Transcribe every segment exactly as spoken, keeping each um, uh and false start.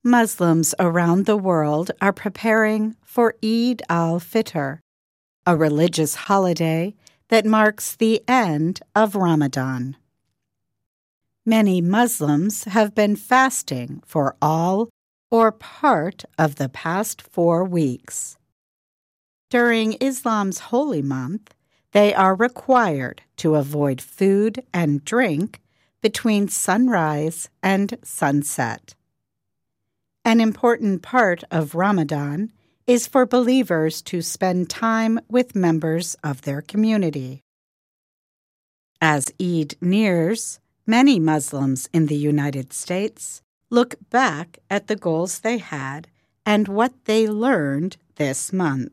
Muslims around the world are preparing for Eid al-Fitr, a religious holiday that marks the end of Ramadan. Many Muslims have been fasting for all or part of the past four weeks. During Islam's holy month, they are required to avoid food and drink between sunrise and sunset. An important part of Ramadan is for believers to spend time with members of their community. As Eid nears, many Muslims in the United States look back at the goals they had and what they learned this month.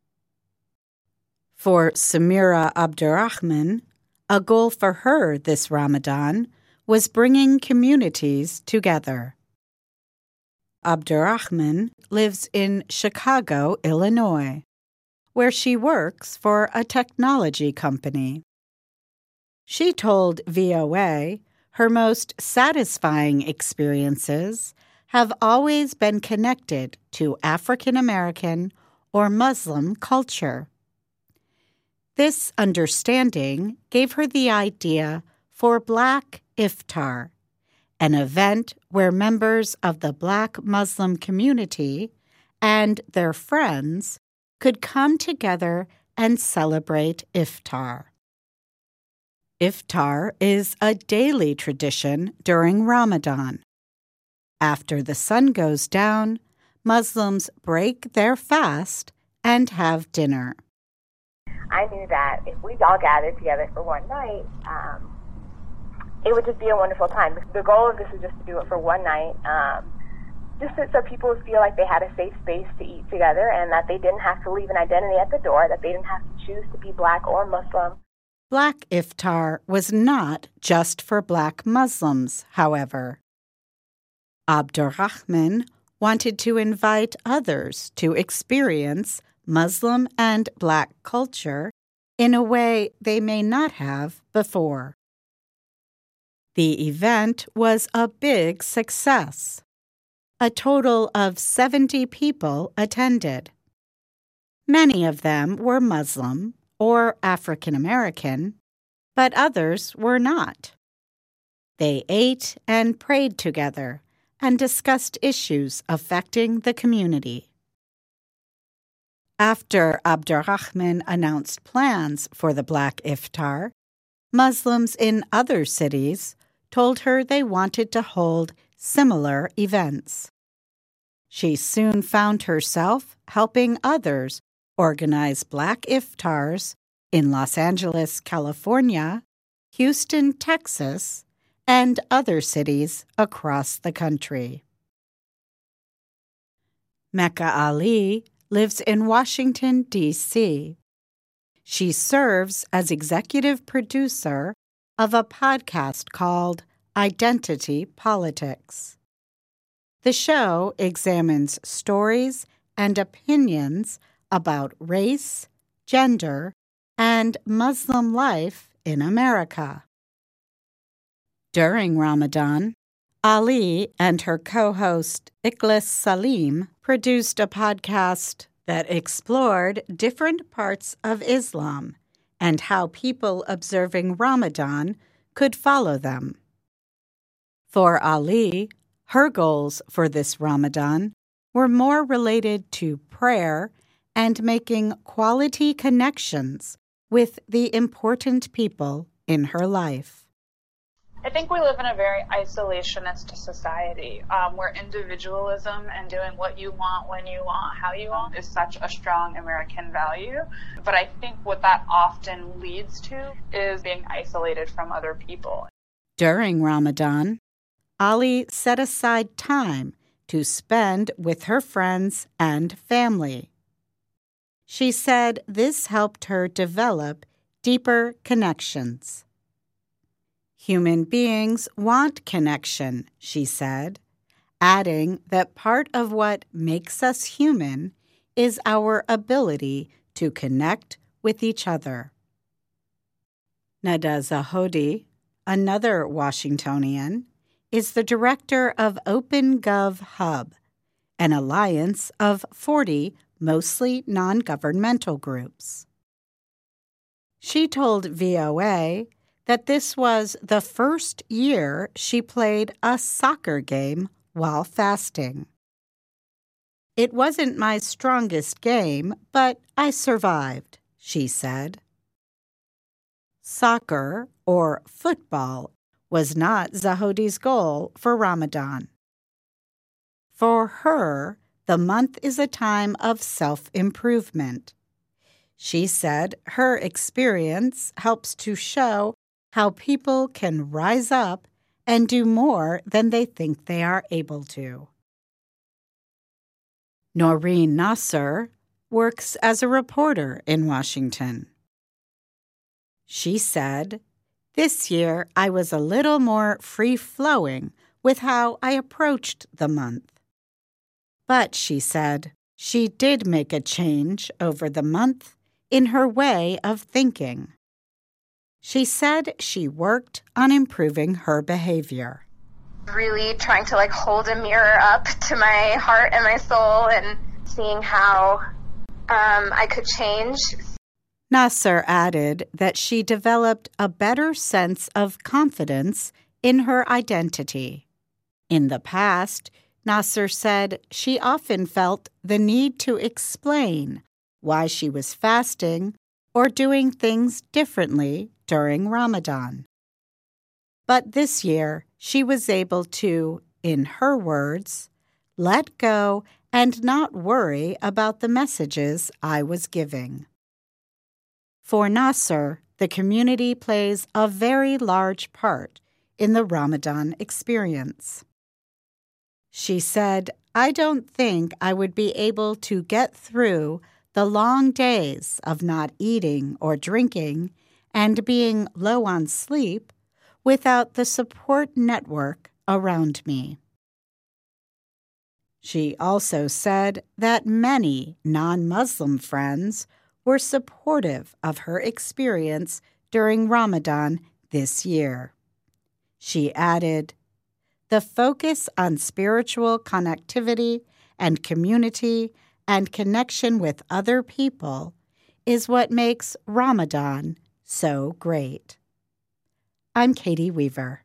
For Samira Abdurrahman, a goal for her this Ramadan was bringing communities together. Abdurrahman lives in Chicago, Illinois, where she works for a technology company. She told V O A her most satisfying experiences have always been connected to African American or Muslim culture. This understanding gave her the idea for Black Iftar, an event where members of the Black Muslim community and their friends could come together and celebrate Iftar. Iftar is a daily tradition during Ramadan. After the sun goes down, Muslims break their fast and have dinner. I knew that if we all gathered together for one night, um, it would just be a wonderful time. The goal of this is just to do it for one night, um, just so, so people feel like they had a safe space to eat together and that they didn't have to leave an identity at the door, that they didn't have to choose to be Black or Muslim. Black Iftar was not just for Black Muslims, however. Abdurrahman wanted to invite others to experience Muslim and Black culture in a way they may not have before. The event was a big success. A total of seventy people attended. Many of them were Muslim or African American, but others were not. They ate and prayed together and discussed issues affecting the community. After Abdurrahman announced plans for the Black Iftar, Muslims in other cities told her they wanted to hold similar events. She soon found herself helping others organize Black Iftars in Los Angeles, California, Houston, Texas, and other cities across the country. Mecca Ali lives in Washington, D C She serves as executive producer of a podcast called Identity Politics. The show examines stories and opinions about race, gender, and Muslim life in America. During Ramadan, Ali and her co-host Ikhlas Salim produced a podcast that explored different parts of Islam and how people observing Ramadan could follow them. For Ali, her goals for this Ramadan were more related to prayer and making quality connections with the important people in her life. I think we live in a very isolationist society um, where individualism and doing what you want, when you want, how you want is such a strong American value. But I think what that often leads to is being isolated from other people. During Ramadan, Ali set aside time to spend with her friends and family. She said this helped her develop deeper connections. Human beings want connection, she said, adding that part of what makes us human is our ability to connect with each other. Nada Zahodi, another Washingtonian, is the director of OpenGov Hub, an alliance of forty mostly non-governmental groups. She told V O A that this was the first year she played a soccer game while fasting. "It wasn't my strongest game, but I survived," she said. Soccer, or football, was not Zahodi's goal for Ramadan. For her, the month is a time of self-improvement. She said her experience helps to show how people can rise up and do more than they think they are able to. Noreen Nasser works as a reporter in Washington. She said, "This year I was a little more free-flowing with how I approached the month." But, she said, she did make a change over the month in her way of thinking. She said she worked on improving her behavior. Really trying to like hold a mirror up to my heart and my soul and seeing how um, I could change. Nasser added that she developed a better sense of confidence in her identity. In the past, Nasser said she often felt the need to explain why she was fasting or doing things differently during Ramadan. But this year, she was able to, in her words, let go and not worry about the messages I was giving. For Nasser, the community plays a very large part in the Ramadan experience. She said, "I don't think I would be able to get through the long days of not eating or drinking and being low on sleep without the support network around me." She also said that many non-Muslim friends were supportive of her experience during Ramadan this year. She added, "The focus on spiritual connectivity and community and connection with other people is what makes Ramadan so great." I'm Katie Weaver.